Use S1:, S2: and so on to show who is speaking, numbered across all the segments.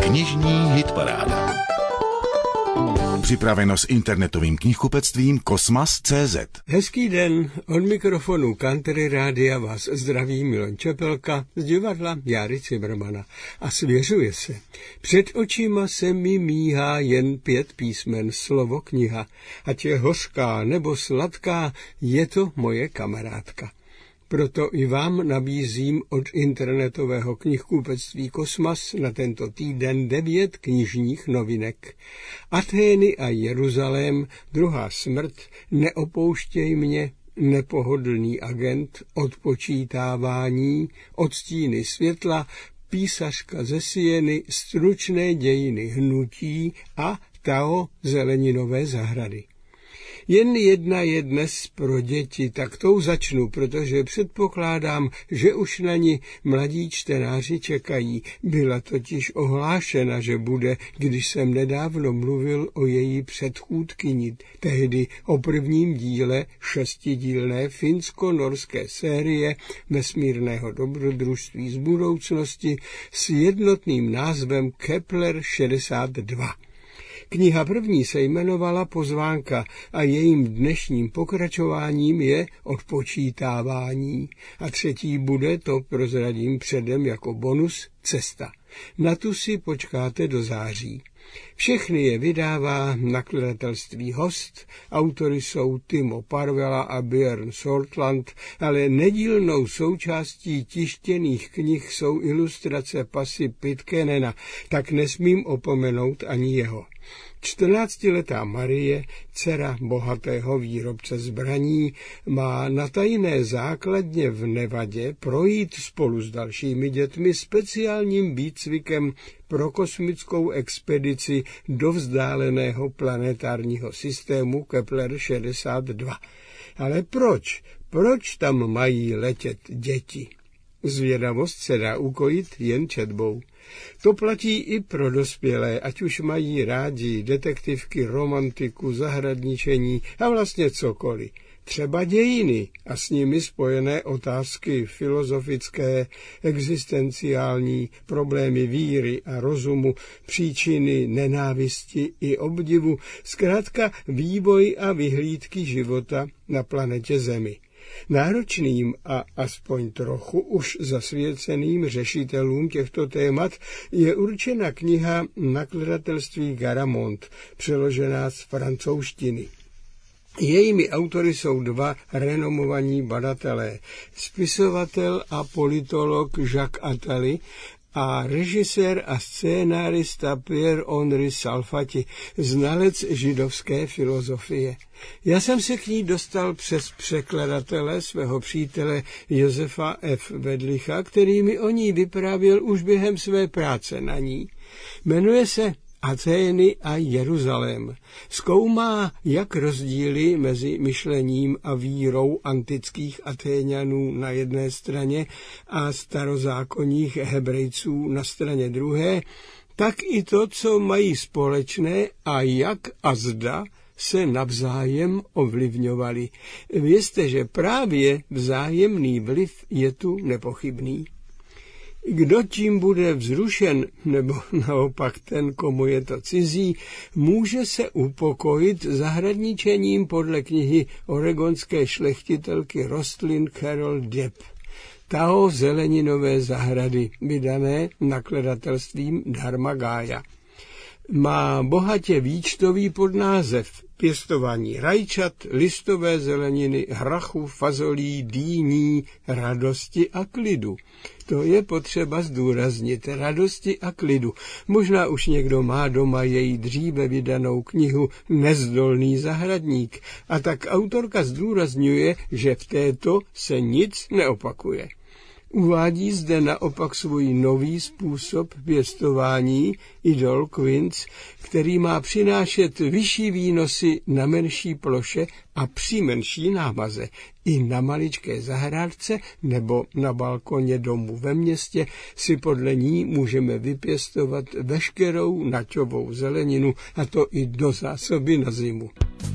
S1: Knižní hitparáda. Připraveno s internetovým knihkupectvím Kosmas.cz.
S2: Hezký den, od mikrofonu Country Rádia vás zdraví Milan Čepelka z divadla Járy Cimrmana a svěřuje se. Před očima se mi míhá jen 5 písmen slovo kniha, ať je hořká nebo sladká, je to moje kamarádka. Proto i vám nabízím od internetového knihkupectví Kosmas na tento týden 9 knižních novinek. Athény a Jeruzalém, Druhá smrt, Neopouštěj mě, Nepohodlný agent, Odpočítávání, Odstíny světla, Písařka ze Sieny, Stručné dějiny hnutí a Tao zeleninové zahrady. Jen jedna je dnes pro děti, tak tou začnu, protože předpokládám, že už na ni mladí čtenáři čekají. Byla totiž ohlášena, že bude, když jsem nedávno mluvil o její předchůdkyni, tehdy o prvním díle 6dílné finsko-norské série vesmírného dobrodružství z budoucnosti s jednotným názvem Kepler 62. Kniha první se jmenovala Pozvánka a jejím dnešním pokračováním je Odpočítávání. A třetí bude, to prozradím předem jako bonus, Cesta. Na tu si počkáte do září. Všechny je vydává nakladatelství Host, autory jsou Timo Parvela a Björn Sortland, ale nedílnou součástí tištěných knih jsou ilustrace Pasi Pitkenena, tak nesmím opomenout ani jeho. 14letá Marie, dcera bohatého výrobce zbraní, má na tajné základně v Nevadě projít spolu s dalšími dětmi speciálním výcvikem pro kosmickou expedici do vzdáleného planetárního systému Kepler 62. Ale proč? Proč tam mají letět děti? Zvědavost se dá ukojit jen četbou. To platí i pro dospělé, ať už mají rádi detektivky, romantiku, zahradničení a vlastně cokoliv. Třeba dějiny a s nimi spojené otázky filozofické, existenciální, problémy víry a rozumu, příčiny nenávisti i obdivu, zkrátka vývoj a vyhlídky života na planetě Zemi. Náročným a aspoň trochu už zasvěceným řešitelům těchto témat je určena kniha nakladatelství Garamond, přeložená z francouzštiny. Jejími autory jsou 2 renomovaní badatelé, spisovatel a politolog Jacques Attali a režisér a scénárista Pierre-Henri Salfati, znalec židovské filozofie. Já jsem se k ní dostal přes překladatele svého přítele Josefa F. Vedlicha, který mi o ní vyprávěl už během své práce na ní. Jmenuje se Athény a Jeruzalém. Zkoumá, jak rozdíly mezi myšlením a vírou antických Athéňanů na jedné straně a starozákonních Hebrejců na straně druhé, tak i to, co mají společné a jak a zda se navzájem ovlivňovali. Vězte, že právě vzájemný vliv je tu nepochybný. Kdo tím bude vzrušen, nebo naopak ten, komu je to cizí, může se upokojit zahradničením podle knihy oregonské šlechtitelky rostlin Carol Depp. Tao zeleninové zahrady, vydané nakladatelstvím Dharmagaya. Má bohatě výčtový podnázev pěstování rajčat, listové zeleniny, hrachu, fazolí, dýní, radosti a klidu. To je potřeba zdůraznit, radosti a klidu. Možná už někdo má doma její dříve vydanou knihu Nezdolný zahradník a tak autorka zdůrazňuje, že v této se nic neopakuje. Uvádí zde naopak svůj nový způsob pěstování Idol Quince, který má přinášet vyšší výnosy na menší ploše a při menší námaze. I na maličké zahrádce nebo na balkoně domu ve městě si podle ní můžeme vypěstovat veškerou naťovou zeleninu, a to i do zásoby na zimu.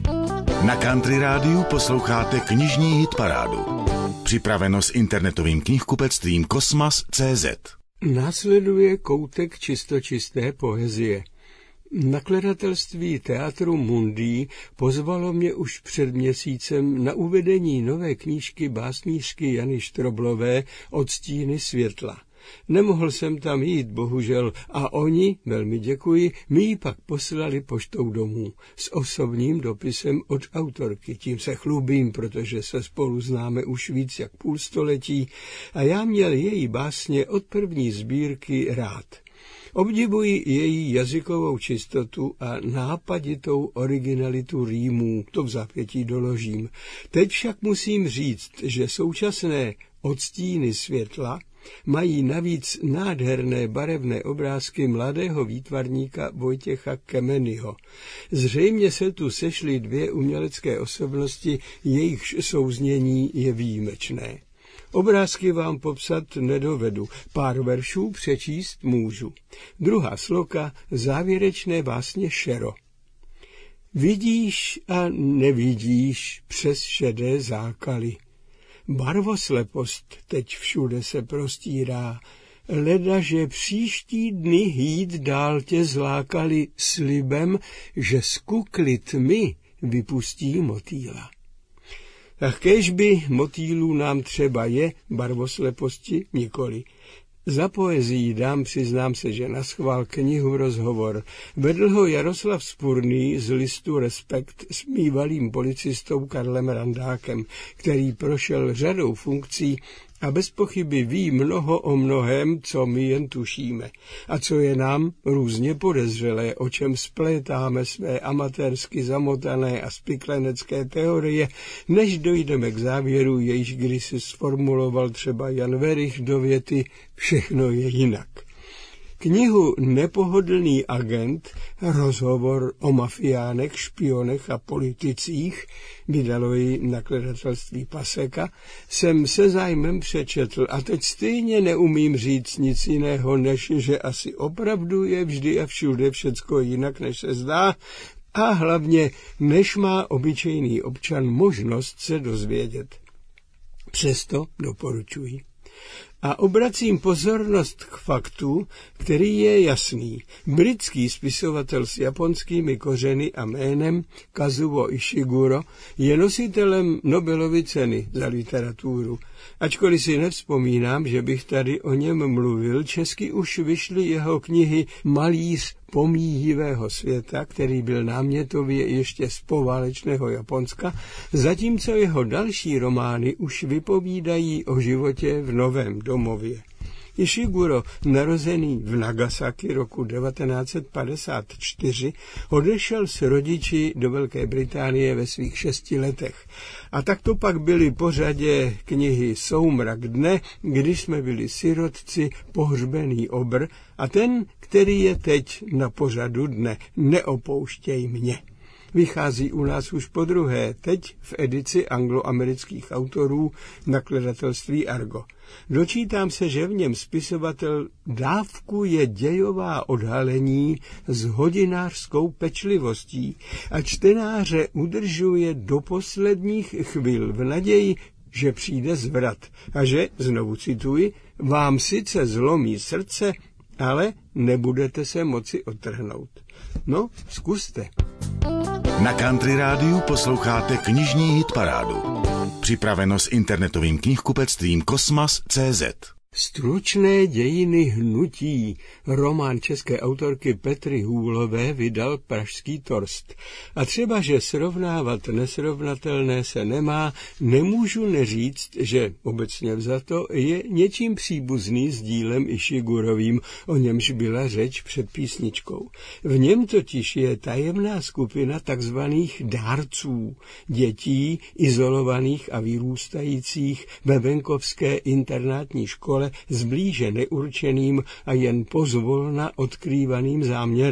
S1: Na Country Rádiu posloucháte knižní hitparádu. Připraveno s internetovým knihkupectvím Kosmas.cz.
S2: Následuje koutek čistočisté poezie. Nakladatelství Teatru Mundi pozvalo mě už před měsícem na uvedení nové knížky básnířky Jany Štroblové Odstíny světla. Nemohl jsem tam jít, bohužel, a oni, velmi děkuji, mi ji pak poslali poštou domů s osobním dopisem od autorky. Tím se chlubím, protože se spolu známe už víc jak půl století a já měl její básně od první sbírky rád. Obdivuji její jazykovou čistotu a nápaditou originalitu rýmů, to v zápětí doložím. Teď však musím říct, že současné Odstíny světla mají navíc nádherné barevné obrázky mladého výtvarníka Vojtěcha Kemenyho. Zřejmě se tu sešly dvě umělecké osobnosti, jejichž souznění je výjimečné. Obrázky vám popsat nedovedu, pár veršů přečíst můžu. Druhá sloka závěrečné básně Šero. Vidíš a nevidíš přes šedé zákaly. Barvoslepost teď všude se prostírá, leda, že příští dny hýt dál tě zlákali slibem, že z kukly tmy vypustí motýla. Ach, kéžby motýlů nám třeba je, barvosleposti nikoli. Za poezii dám, přiznám se, že naschvál knihu Rozhovor. Vedl ho Jaroslav Spurný z listu Respekt s bývalým policistou Karlem Randákem, který prošel řadou funkcí a bez pochyby ví mnoho o mnohém, co my jen tušíme. A co je nám různě podezřelé, o čem splétáme své amatérsky zamotané a spiklenecké teorie, než dojdeme k závěru, jejíž kdysi sformuloval třeba Jan Werich do věty všechno je jinak. Knihu Nepohodlný agent, rozhovor o mafiánech, špionech a politicích, vydalo ji nakladatelství Paseka, jsem se zájmem přečetl a teď stejně neumím říct nic jiného, než že asi opravdu je vždy a všude všecko jinak, než se zdá, a hlavně, než má obyčejný občan možnost se dozvědět. Přesto doporučuji. A obracím pozornost k faktu, který je jasný. Britský spisovatel s japonskými kořeny a jménem Kazuo Ishiguro je nositelem Nobelovy ceny za literaturu. Ačkoliv si nevzpomínám, že bych tady o něm mluvil, česky už vyšly jeho knihy Malíř pomíjivého světa, který byl námětově ještě z poválečného Japonska, zatímco jeho další romány už vypovídají o životě v novém domově. Ishiguro, narozený v Nagasaki roku 1954, odešel s rodiči do Velké Británie ve svých 6 letech. A tak to pak byly po řadě knihy Soumrak dne, když jsme byli sirotci, Pohřbený obr a ten, který je teď na pořadu dne, Neopouštěj mě. Vychází u nás už podruhé, teď v edici angloamerických autorů nakladatelství Argo. Dočítám se, že v něm spisovatel dávkuje dějová odhalení s hodinářskou pečlivostí a čtenáře udržuje do posledních chvil v naději, že přijde zvrat a že, znovu cituji, vám sice zlomí srdce, ale nebudete se moci odtrhnout. No, zkuste.
S1: Na Country Rádiu posloucháte knižní hitparádu. Připraveno s internetovým knihkupectvím Kosmas.cz.
S2: Stručné dějiny hnutí, román české autorky Petry Hůlové, vydal pražský Torst. A třeba, že srovnávat nesrovnatelné se nemá, nemůžu neříct, že obecně vzato je něčím příbuzný s dílem Ishigurovým, o němž byla řeč před písničkou. V něm totiž je tajemná skupina takzvaných dárců, dětí izolovaných a vyrůstajících ve venkovské internátní škole s blíže neurčeným a jen pozvolna odkrývaným záměrem.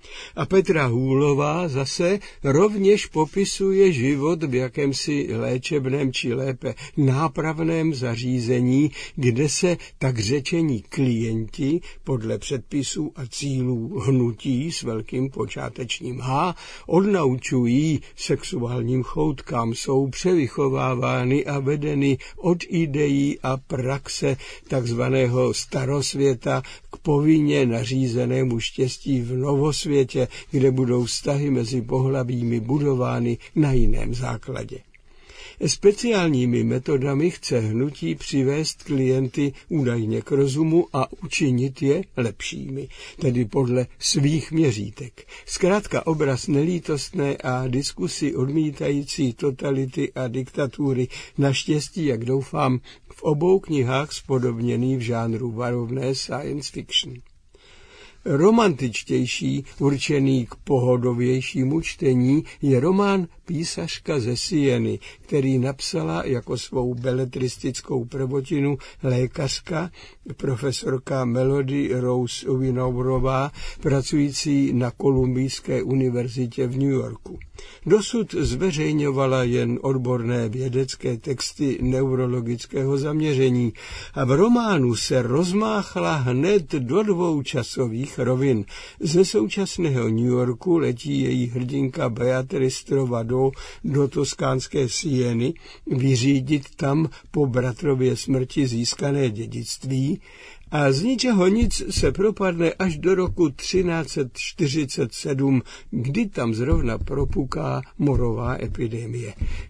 S2: A Petra Hůlová zase rovněž popisuje život v jakémsi léčebném či lépe nápravném zařízení, kde se tak řečení klienti podle předpisů a cílů hnutí s velkým počátečním H odnaučují sexuálním choutkám, jsou převychovávány a vedeny od ideí a praxe takzvaného starosvěta k povinně nařízenému štěstí v novosvětě, kde budou vztahy mezi pohlavími budovány na jiném základě. Speciálními metodami chce hnutí přivést klienty údajně k rozumu a učinit je lepšími, tedy podle svých měřítek. Zkrátka obraz nelítostné a diskusi odmítající totality a diktatury, naštěstí, jak doufám, v obou knihách spodobněný v žánru varovné science fiction. Romantičtější, určený k pohodovějšímu čtení, je román Písařka ze Sieny, který napsala jako svou beletristickou prvotinu lékařka, profesorka Melody Rose Winourová, pracující na Kolumbijské univerzitě v New Yorku. Dosud zveřejňovala jen odborné vědecké texty neurologického zaměření a v románu se rozmáchla hned do 2 časových rovin. Ze současného New Yorku letí její hrdinka Beatrice Trovado do toskánské Sieny vyřídit tam po bratrově smrti získané dědictví a z ničeho nic se propadne až do roku 1347, kdy tam zrovna propuká morová epidemie.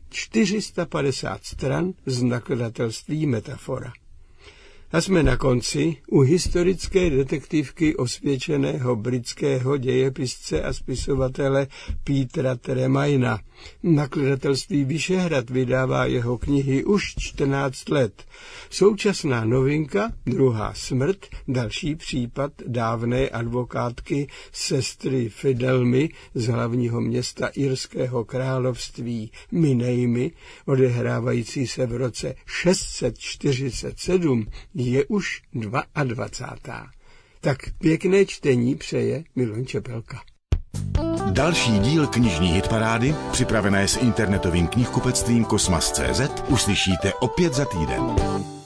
S2: 450 stran z nakladatelství Metafora. A jsme na konci u historické detektivky osvědčeného britského dějepisce a spisovatele Petera Tremaina. Nakladatelství Vyšehrad vydává jeho knihy už 14 let. Současná novinka, Druhá smrt, další případ dávné advokátky sestry Fidelmy z hlavního města Irského království Minejmy, odehrávající se v roce 647, je už 22. Tak pěkné čtení přeje Milan Čepelka.
S1: Další díl knižní hitparády, připravené s internetovým knihkupectvím Kosmas.cz, uslyšíte opět za týden.